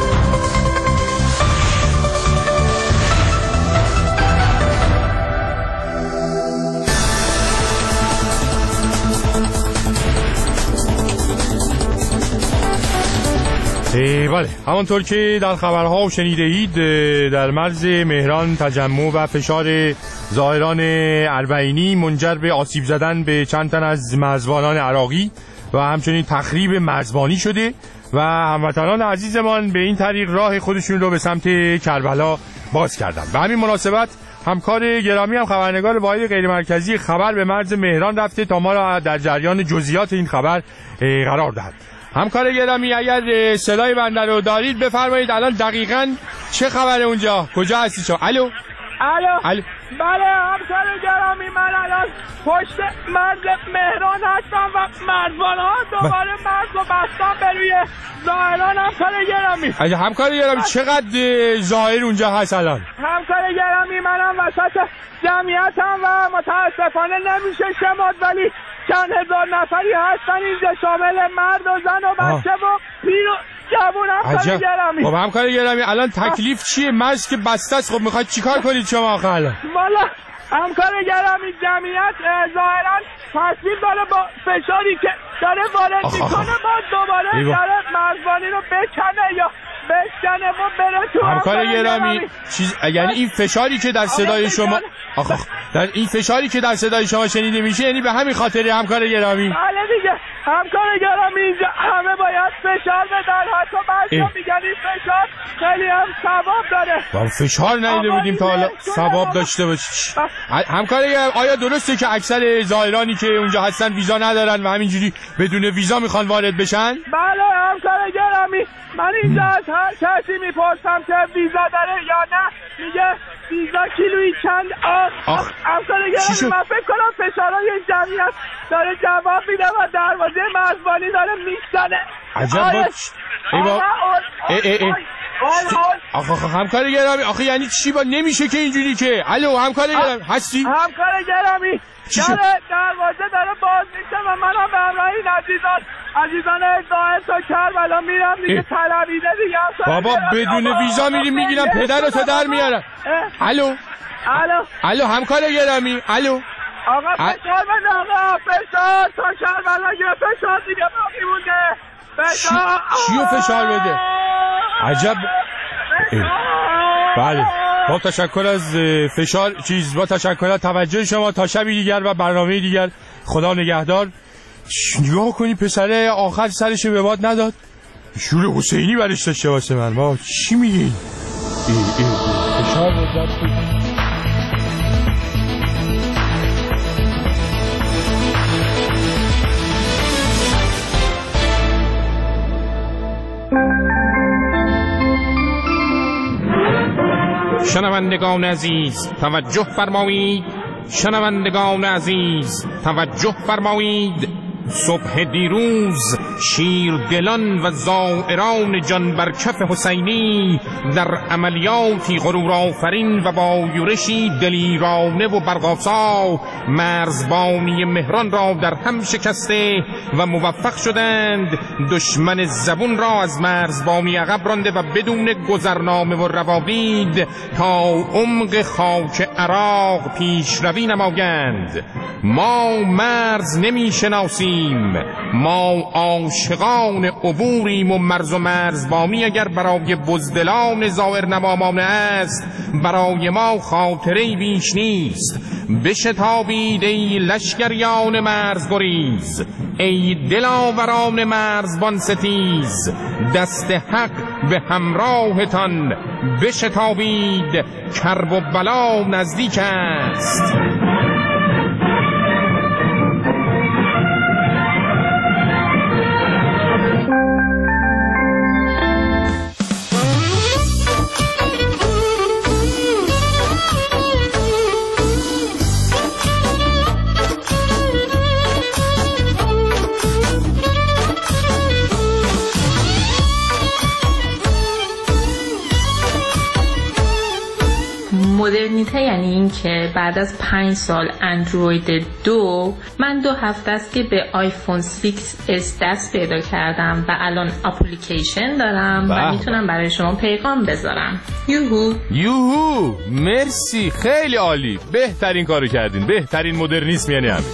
بله، همانطور که در خبرها شنیده اید در مرز مهران تجمع و فشار زائران اربعینی منجر به آسیب زدن به چند تن از مرزبانان عراقی و همچنین تخریب مرزبانی شده و هموطنان عزیزمان به این طریق راه خودشون رو به سمت کربلا باز کردن. به همین مناسبت همکار گرامی هم خبرنگار واحد غیرمرکزی خبر به مرز مهران رفته تا ما را در جریان جزئیات این خبر قرار دهد. همکار گرامی اگر صدای بنده رو دارید بفرمایید الان دقیقاً چه خبره اونجا؟ کجا هستی شما؟ الو
الو
الو
بله همکار گرامی من الان پشت مرز مهران هستم و مرزبان‌ها دوباره مرز رو بستن به روی زائران. همکار گرامی
اگه همکار گرامی چقدر زائر اونجا هست الان؟
همکار گرامی منم وسط جمعیتم و متاسفانه نمیشه شمرد ولی چند هزار نفری هستن اینجا شامل مرد و زن و بچه و پیر و جوون. همکار گرامی
خب همکار گرامی الان تکلیف چیه؟ مرز که بسته است، خب میخواید چیکار کنید شما آخه الان؟
والا همکار گرامی جمعیت ظاهرا تصویر داره با فشاری که داره وارد میکنه با دوباره داره مرزبانی رو بکنه یا بشکنه و بره تو.
همکار گرامی چیز یعنی این فشاری که در صدای شما آخ آخ در این فشاری که در صدای شما شنیده میشه یعنی به همین خاطره همکار گرامی؟
بله دیگه همکار گرامی اینجا همه باید فشار بدن، حتی بعضیا میگن این فشار خیلی هم ثواب داره.
با فشار ندیده بودیم تا حالا ثواب داشته باشه. همکار گرامی آیا درسته که اکثر زائرانی که اونجا هستن ویزا ندارن و همینجوری بدون ویزا میخوان وارد بشن؟
بله همکار گرامی من اینجا از هر کسی میپرسم که ویزا داره یا نه میگه ویزا کیلویی چند. آخ همکار گرامی من فکر کنم فشارهای جمعیت داره جواب میده و دروازه مرزبانی داره میزنه.
عجب باش ای با ای ای ای آخ آخ همکار گرامی آخه یعنی چی با نمیشه که اینجوری که الو همکار گرامی هستی؟
همکار گرامی داره دروازه داره باز میشه و منم به همراه این عزیزان عزیزان ظاهر تا کربلا میرم دیگه طلبیده دیگه.
بابا بدون ویزا میریم میگیرم پدرتو در میارم. الو
الو
الو همکار گرامی الو
آقا فشار بده آقا فشار تا کربلا یه فشار دیگه باقی مونده. فشار
چیو فشار بده؟ عجب. بله با تشکر از فشار چیز با تشکر از توجه شما تا شبی دیگر و برنامه دیگر. خدا نگهدار. نگاه کنی پسره آخر سرش به باد نداد، شور حسینی برش داشته واسه من. ما چی میگی؟ فشار بده.
شنوندگان عزیز توجه فرمایید، شنوندگان عزیز توجه فرمایید. صبح دیروز شیردلان و زائران جان برکف حسینی در عملیاتی غرور آفرین و با یورشی دلیرانه و برق‌آسا مرزبانی مهران را در هم شکسته و موفق شدند دشمن زبون را از مرزبانی عقب رانده و بدون گذرنامه و روابید تا عمق خاک عراق پیشروی نمایند. ما مرز نمی شناسیم، ما عاشقان عبوریم و مرز و مرزبانی اگر برای بزدلان زائر نمامانه است برای ما خاطره بیش نیست. بشتابید ای لشکریان مرزگریز، ای دلاوران مرزبان ستیز، دست حق به همراهتان بشتابید، کرب و بلا نزدیک است.
مدرنیته یعنی این که بعد از پنج سال اندروید دو من دو هفته است که به آیفون سیکس اس دست پیدا کردم و الان اپلیکیشن دارم با. و میتونم برای شما پیغام بذارم. یوهو
یوهو مرسی، خیلی عالی، بهترین کارو کردین، بهترین مدرنیسم یعنی همین.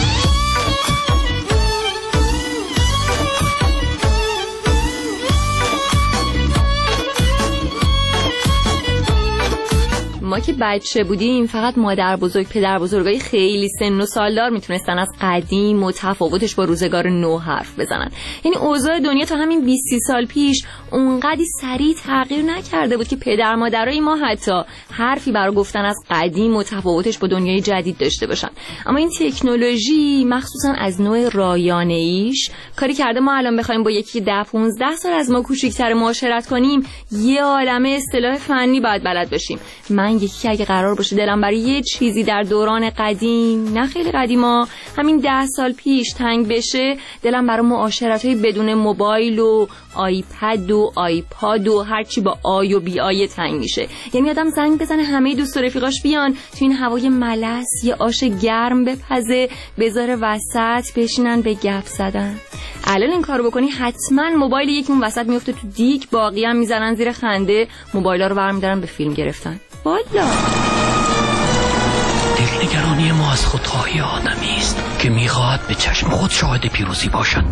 ما که بچه بودیم فقط مادر بزرگ پدر بزرگای خیلی سن و سالدار میتونستن از قدیم و تفاوتش با روزگار نو حرف بزنن. یعنی اوضاع دنیا تا همین بیست سال پیش اونقدی سریع تغییر نکرده بود که پدر مادرای ما حتی حرفی برای گفتن از قدیم و تفاوتش با دنیای جدید داشته باشن. اما این تکنولوژی مخصوصا از نوع رایانه‌ایش کاری کرده ما الان بخوایم با یکی ده پانزده سال از ما کوچیک‌تر معاشرت کنیم یه عالمه اصطلاح فنی باید بلد باشیم. من یکی اگه قرار باشه دلم برای یه چیزی در دوران قدیم، نه خیلی قدیما، همین ده سال پیش تنگ بشه، دلم برای معاشرت‌های بدون موبایل و آیپد و آیپاد و هرچی با آی و بی آی تنگ میشه. یعنی آدم زنگ بزنه همه دوست و رفیقاش بیان تو این هوای ملس یه آش گرم بپزه بذاره وسط بشینن به گپ زدن. الان این کارو بکنی حتما موبایل یکیمون وسط میفته تو دیگ، باقی هم میزنن زیر خنده، موبایلا رو برمی‌دارن به فیلم گرفتن. والا
دلنگرانی ما از خودخواهی آدمی است که میخواهد به چشم خود شاهد پیروزی باشد.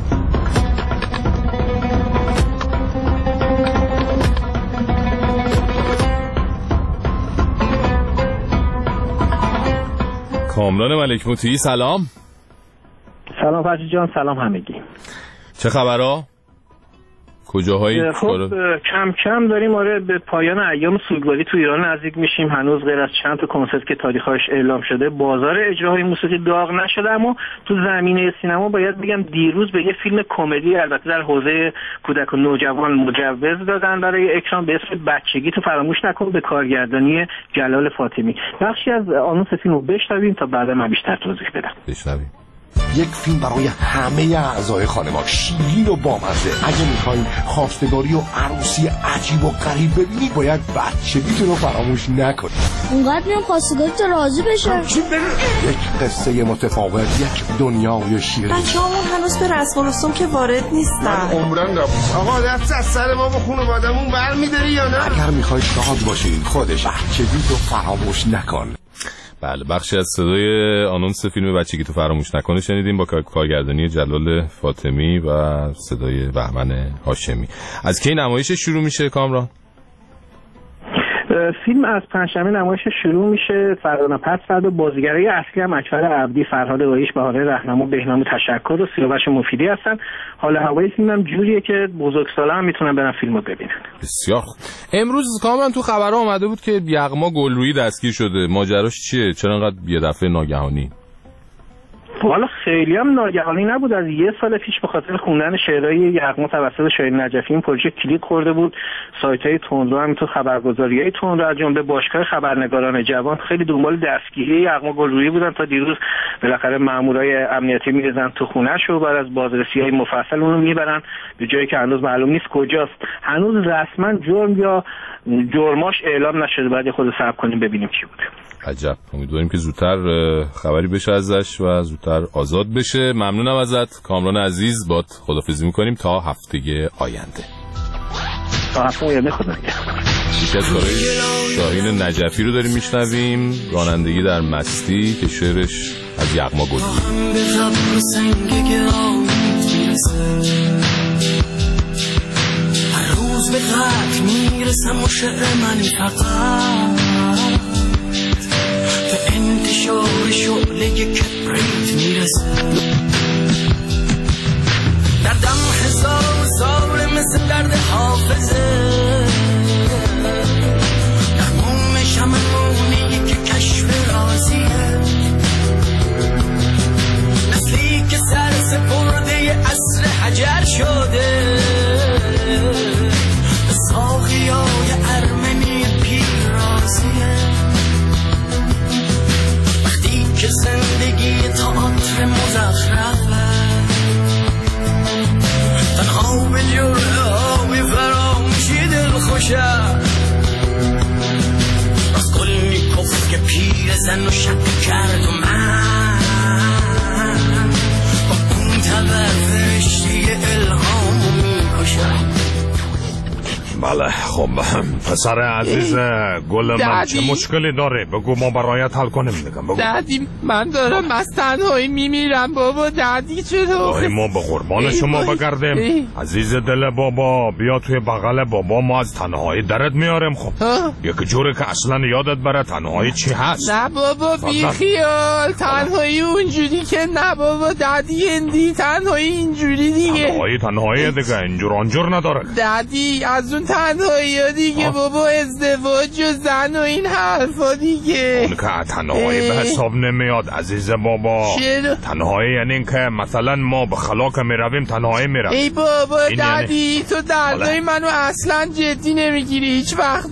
کامران ملک مطیعی سلام.
سلام فرشید جان، سلام همگی.
چه خبرها؟ کجاهایی؟
خب کم کم داریم آره به پایان ایام سوگواری تو ایران نزدیک میشیم. هنوز غیر از چند تا کنسرت که تاریخش اعلام شده بازار اجراهای موسیقی داغ نشده، اما تو زمینه سینما باید بگم دیروز به یه فیلم کمدی البته در حوزه کودک و نوجوان مجوز دادن برای اکران به اسم بچگی تو فراموش نکن به کارگردانی جلال فاطمی. بخشی از آنونس فیلمو بشنویم تا بعدا من بیشتر توضیح بدم.
بشنویم.
یک فیلم برای همه اعضای خانواده، شیرین و بامزه. اگه میخواین خواستگاری و عروسی عجیب و غریب ببینید باید بچگیتون رو فراموش نکنید.
اونقدر میام خواستگاری تو راضی بشه.
یک قصه متفاوت، یک دنیای شیرین.
بچه‌هامون هنوز به رسم و رسوم که وارد نیستن.
من عمرن نبود.
آقا دست از سر ما با خانواده‌مون برمی‌داری یا نه؟
اگر میخواید شاد باشید خودش بچگیتو فراموش نکن.
بله، بخشی از صدای آنونس فیلم بچگی تو فراموش نکنه شنیدیم با کارگردانی جلال فاطمی و صدای بهمن هاشمی. از کی نمایش شروع میشه کامران؟
فیلم از پنجشنبه نمایش شروع میشه. فردا پس فردا بازیگرای اصلی هم اکبر عبدی، فرهاد قایش، بهاره رهنما، بهنام تشکر و سیاوش مفیدی هستن. حال هوای فیلم هم جوریه که بزرگسالا هم میتونن برن فیلمو ببینن.
بسیار خوب. امروز کامران تو خبرها اومده بود که یغما گلرویی دستگیر شده. ماجراش چیه؟ چرا انقدر یه دفعه ناگهانی؟
حالا خیلی هم ناگهانی نبود. از یه سال پیش به خاطر خوندن شعرهای یغما توسط شاعر نجفی این پروژه کلید خورده بود. سایت‌های تندرو هم تو خبرگزاری‌های تندرو از جمله باشگاه خبرنگاران جوان خیلی دنبال دستگیری یغما گلرویی بودن تا دیروز بالاخره مامورای امنیتی می‌ریزن تو خونه‌ش و بعد از بازرسی‌های مفصل اون رو میبرن به جایی که هنوز معلوم نیست کجاست. هنوز رسما جرم یا جرماش اعلام نشده. بعد خود صبر کنیم ببینیم چی بوده.
عجب. امیدواریم که زودتر خبری بشه ازش و زودتر آزاد بشه. ممنونم ازت کامران عزیز. بات خدافظی میکنیم تا هفته آینده.
تا هفته آینده خدا نگهدار.
یکی از کارهای شاهین نجفی رو داریم میشنویم، رانندگی در مستی، که شعرش از یغما گلرویی.
هر روز به قطع میرسم و شعر من فقط به انتشار شعله کبریت میرسه. دردم هزار ساله مثل درد حافظه، درمونش هممونه که کشف رازیه، نسلی که سر سپرده عصر حجر شده، به ساقیای ارمنی پیرازیه. که زندگی تئاتر مزخرفه، تنها به جرعه های فراموشی زن و شکر تو من با اون تبر فرشته الهامو میکشم.
بله خب پسر عزیز گل من چه مشکلی داره؟ بگو ما برایت حل کنیم. دیگه بگو.
دادی من دارم از تنهایی میمیرم بابا. دادی چطور؟
ما به قربان شما بگردیم. عزیز دل بابا بیا توی بغل بابا، ما از تنهایی درت میاریم. خب یک جوری که اصلا یادت بره تنهایی چی هست.
نه بابا بی خیال، تنهایی اونجوری که نه بابا. دادی اندی تنهایی اینجوری دیگه.
تنهایی تنهایی دیگه اینجور آنجور نداره.
دادی از اون تنهایی ها دیگه بابا، ازدواج و زن و این حرفا دیگه.
اون که تنهایی به حساب نمیاد عزیز بابا.
چرا؟
تنهایی یعنی این که مثلا ما به خلا که میرویم تنهایی میرم.
ای بابا دادی
یعنی...
تو دردای منو اصلا جدی نمیگیری هیچ وقت.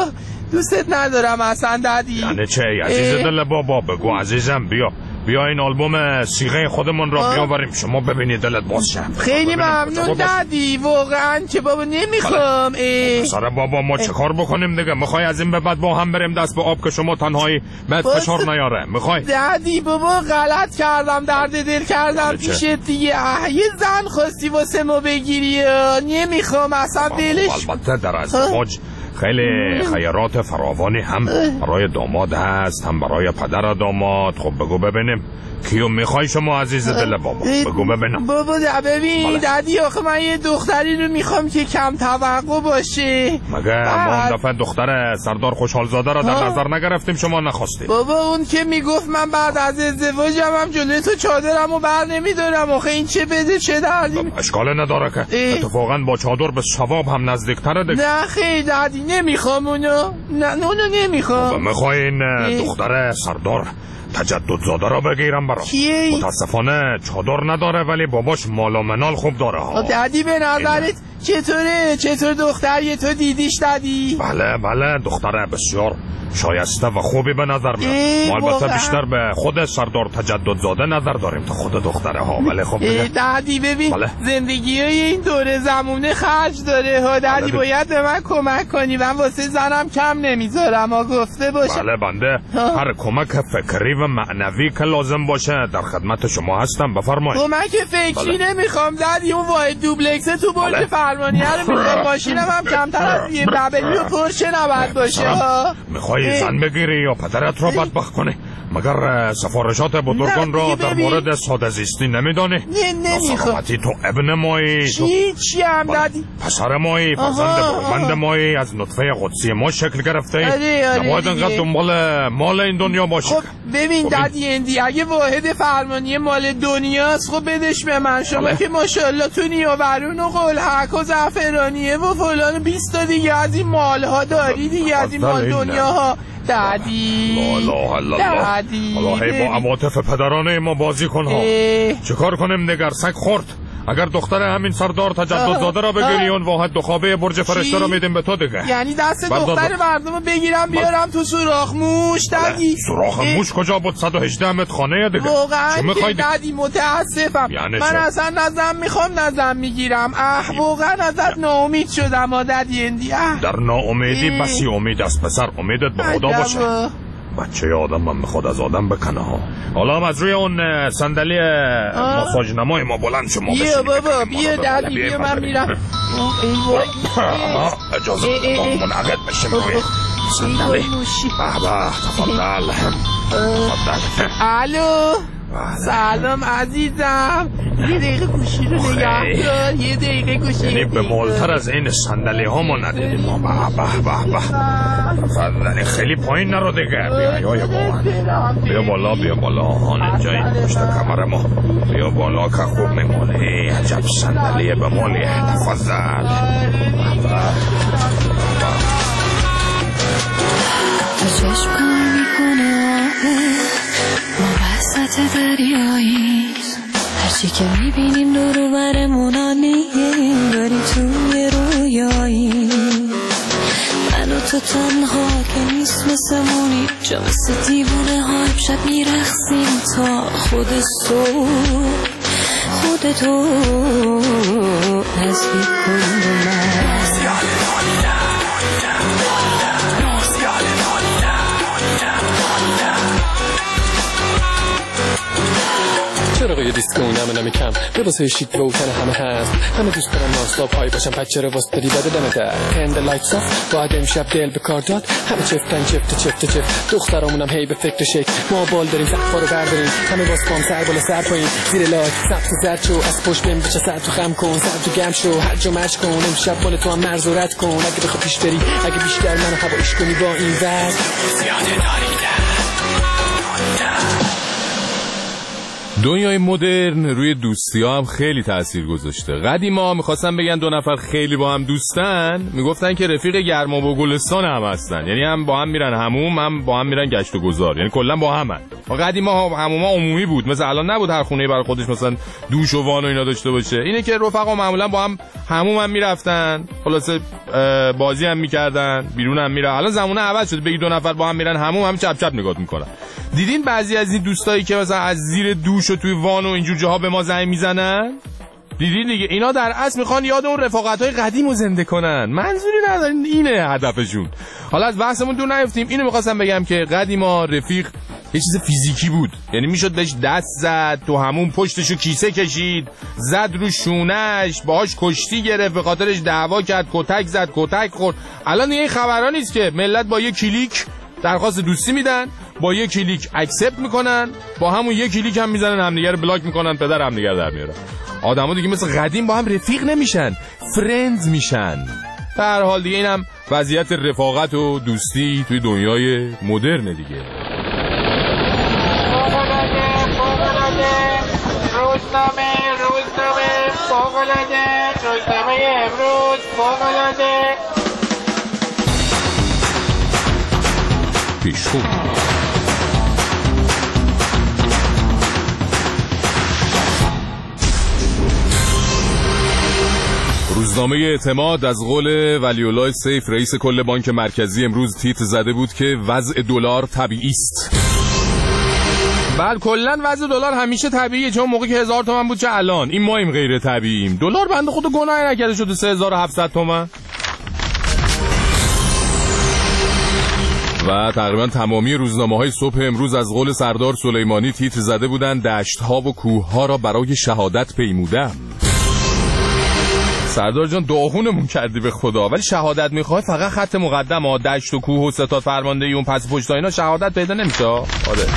دوستت ندارم اصلا دادی.
یعنی چه عزیز دل بابا؟ بگو عزیزم بیا بیا این آلبوم صیغه خودمون را بیاوریم شما ببینید دلت باز شه.
خیلی ممنون دادی واقعا که بابا نمیخوام.
سر بابا ما چه کار بکنیم دیگه؟ میخوای از این به بعد با هم بریم دست به آب که شما تنهایی بهت فشار نیاره؟ میخوای؟
دادی بابا غلط کردم، درد دل کردم پیشت دیگه. یه زن خواستی واسه ما بگیری، نمیخوام اصلا دلش.
البته در ازدواج خیلی خیرات فراوانی هم برای داماد هست هم برای پدر داماد. خب بگو ببینیم کیو میخوای شما عزیز دل بابا؟ بگو ببینم.
بابا ببین دادی آخه من یه دختری رو میخوام که کم توقع باشه.
مگه ما اون دفعه دختر سردار خوشحالزاده را در نظر نگرفتیم شما نخواستیم؟
بابا اون که میگفت من بعد از ازدواجم هم جلوی تو چادرم و بر نمیدارم. آخه این چه بده چه دردی.
اشکال نداره که اتفاقا با چادر به ثواب هم نزدیکتره دیگه.
نه خیلی دادی نمیخوام اونو. نه اونو نمیخوام.
میخوای این دختر سردار تجددزاده را بگیرم برام؟ متاسفانه چادر نداره ولی باباش مال و منال خوب داره ها.
دادی به نظرت چطوره؟ چطور دختریه تو دیدیش دادی؟
بله بله دختره بسیار شایسته و خوبی به نظر میاد. ما البته بیشتر به خود سردار تجددزاده نظر داریم تا خود دختره ها. ولی خب
دادی ببین بله. زندگی های این دوره زمونه خرج داره ها دادی. بله باید به من کمک کنی، من واسه زنم کم نمیذارم ها گفته باشه.
بله بنده ها. هر کمک فکری و معنوی که لازم باشه در خدمت شما هستم، بفرمایید.
کمک فکری بله. نمیخوام دادی، اون واحد دوبلکس تو برج بله. فرمانیه رو میخوام. ماشینم هم کمتر از بی ام دبلیو و پورشه نباید باشه ها.
میخوای زن بگیری یا پدرت را بدبخت کنی؟ مگر سفارشات بزرگان را در مورد ساده زیستی نمیدانی؟
نه نمیخوام.
تو ابن مایی،
چی چی هم دادی؟
پسر مایی، فرزند برومند مایی، از نطفه قدسی ما شکل گرفته ای. نباید انقدر دنبال مال این دنیا باشی.
خب ببین دادی اندی اگه واحد فرمانی مال دنیاست خب بدش به من. شما که ماشاءالله تو نیاورون و قلحک و زعفرانیه و فلان بیست تا دیگه از این مالها داری دیگه، از این مال دنیاها دادی.
لا لا دادی حالا هی با عواطف پدرانه ما بازی کن ها. چه کار کنیم نگر سگ خورد؟ اگر دختر همین سردار تجددزاده را بگیری اون واحد دو خوابه برج فرشته را میدیم به تو دیگه.
یعنی دست دختر مردم رو بگیرم بیارم تو سوراخ موش دادی؟
سوراخ موش کجا بود؟ صد و هجده متر خانه دیگه.
واقعا که دادی متاسفم.
یعنی
من اصلا نظم میخوام نظم میگیرم. اه واقعا ازت ناامید شدم دادی اندی.
در ناامیدی بسی امید است پسر، امیدت به خدا باشه. بچه آدم من میخواد از آدم بکنه ها. حالا هم از روی اون صندلی ماساژ نمای ما بلند شما بشینید.
بیا بابا بیا دادی بیا من میرم.
اجازه ما منعقد بشیم روی صندلی. به به تفضل تفضل.
الو سلام عزیزم، یه دقیقه گوشی رو نگه دار. یه دقیقه گوشی
یعنی به مالتر از این صندلی ها ما ندیدیم ما. به به به به تفضل. خیلی پایین نرو دیگه. بیا یا با من بیا بالا بیا بالا. آن اینجایی پشت کمر ما. بیا بالا که خوب میمونه. عجب صندلی به مالی. تفضل.
تو چشم کار میکنه ما وسط دریاییست، هرچی که میبینیم دور و برمون آنیم داری توی رویایی. من و تو تنها که نیست مثل مونی، جا مثل دیوونه ها شب میرخصیم تا خود صبح. خودتو نزدیک کن به من.
دیسکو نمونم کم لباسای شیک روشن همه هست همه دوست دارن ناستاپ های باشن پچه رو واسه داری بده دمه در هند لایتس آف باید امشب دل به کار داد همه چفتن چفت چفت چفت دخترامونم هی به فکر شک ما بال داریم تخفا رو برداریم همه باز پام سر بالا سر پایین زیر لاک سبز زرد شو از پشت بهم بچه سر تو خم کن سر تو گم شو هر جا مرج کن امشب بال تو هم مرز و رد کن اگه بخواه پیش بری اگه بیشتر منو هوایش کنی با این وزن زیاده داریدن.
دنیای مدرن روی دوستی ها هم خیلی تأثیر گذاشته. قدیما میخواستن بگن دو نفر خیلی با هم دوستن، میگفتن که رفیق گرما و گلستان هم هستن، یعنی هم با هم میرن حموم هم با هم میرن گشت و گذار، یعنی کلا با همن. قدیما حموما عمومی بود، مثلا الان نبود هر خونه برای خودش مثلا دوش و وان و اینا داشته باشه. اینه که رفقا معمولا با هم حموم هم میرفتن، خلاصه بازی هم میکردن، بیرون هم میرن. الان زمانه عوض شده، بگی دو نفر با هم میرن حموم هم چپ چپ نگاه میکنن. دیدین بعضی از این دوستایی که مثلا از زیر دوش و توی وان و اینجور جاها به ما زنگ میزنن؟ دیدین دیگه، اینا در اصل میخوان یاد اون رفاقت‌های قدیم رو زنده کنن، منظوری ندارن، اینه هدفشون. حالا از بحثمون دور نیفتیم، اینو میخواستم بگم که قدیما رفیق یه چیز فیزیکی بود، یعنی میشد بهش دست زد، تو همون پشتشو کیسه کشید، زد رو شونش، باهاش کشتی گرفت، به خاطرش دعوا کرد، کتک زد، کتک خورد. الان این خبرا نیست که ملت با یه کلیک درخواست دوستی میدن، با یک کلیک اکسپت میکنن، با همون یک کلیک هم میزنن همدیگه رو بلاک میکنن، پدر همدیگه در میارن. آدما دیگه مثل قدیم با هم رفیق نمیشن، فرندز میشن. در حال دیگه اینم وضعیت رفاقت و دوستی توی دنیای مدرن دیگه.
روزنامه روزنامه فوق‌العاده، روزنامه امروز فوق‌العاده.
پیشخون روزنامه اعتماد از قول ولی‌الله سیف رئیس کل بانک مرکزی امروز تیتر زده بود که وضع دلار طبیعی است. بله کلا وضع دلار همیشه طبیعیه، چون موقعی که هزار تومن بود چه الان، این مایم غیر طبیعیم. دلار بنده خود گناهی نکرده شده سه هزار و هفتصد تومن. و تقریبا تمامی روزنامه‌های صبح امروز از قول سردار سلیمانی تیتر زده بودن دشت‌ها و کوه‌ها را برای شهادت پیمودم. سردار جان داغونمون کردی به خدا، ولی شهادت میخواد فقط خط مقدم ها، دشت و کوه و ستاد فرماندهی اون پس پشت اینا شهادت پیدا نمیشه. آره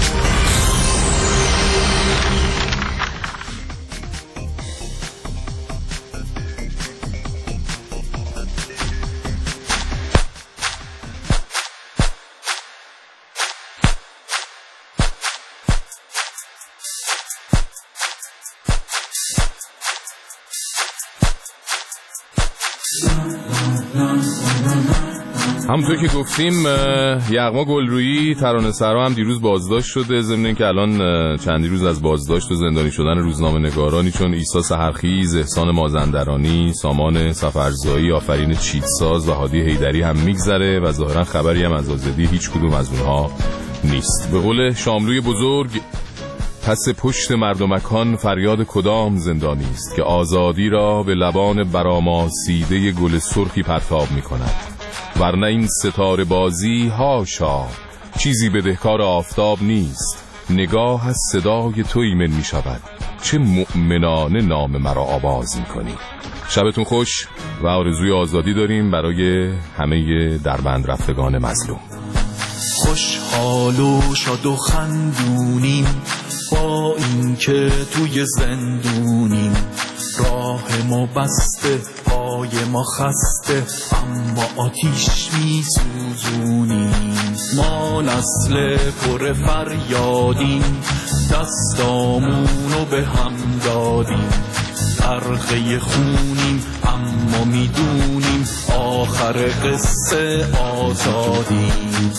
همونطور که گفتیم یغما گلرویی ترانه‌سرا هم دیروز بازداشت شده، ضمن اینکه الان چندی روز از بازداشت و زندانی شدن روزنامه‌نگارانی چون عیسی سحرخیز، احسان مازندرانی، سامان سفرزایی، آفرین چیتساز و هادی حیدری هم میگذره و ظاهرا خبری هم از آزادی هیچ کدوم از اونها نیست. به قول شاملوی بزرگ، پس پشت مردمکان فریاد کدام زندانی است که آزادی را به لبان برآماسیده گل سرخی پرتاب می‌کند، ورنه این ستاره بازی هاشا چیزی بدهکار آفتاب نیست. نگاه از صدای تو ایمن می شود، چه مؤمنانه نام مرا آواز می کنی. شبتون خوش و آرزوی آزادی داریم برای همه دربند رفتگان مظلوم.
خوشحال و شاد و خندونیم با این که توی زندونیم، راه ما بسته پای ما خسته اما آتیش می سوزونیم. ما نسل پر فریادیم، دستامونو به هم دادیم، غرقه خونیم اما میدونیم آخر قصه آزادیم.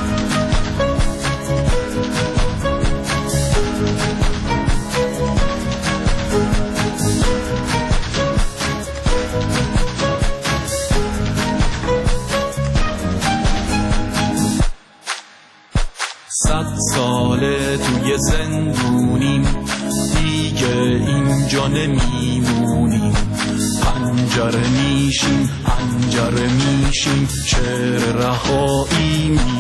صد ساله توی زندونیم، دیگه اینجا نمیمونیم. پنجره میشیم پنجره میشیم، شعر رهایی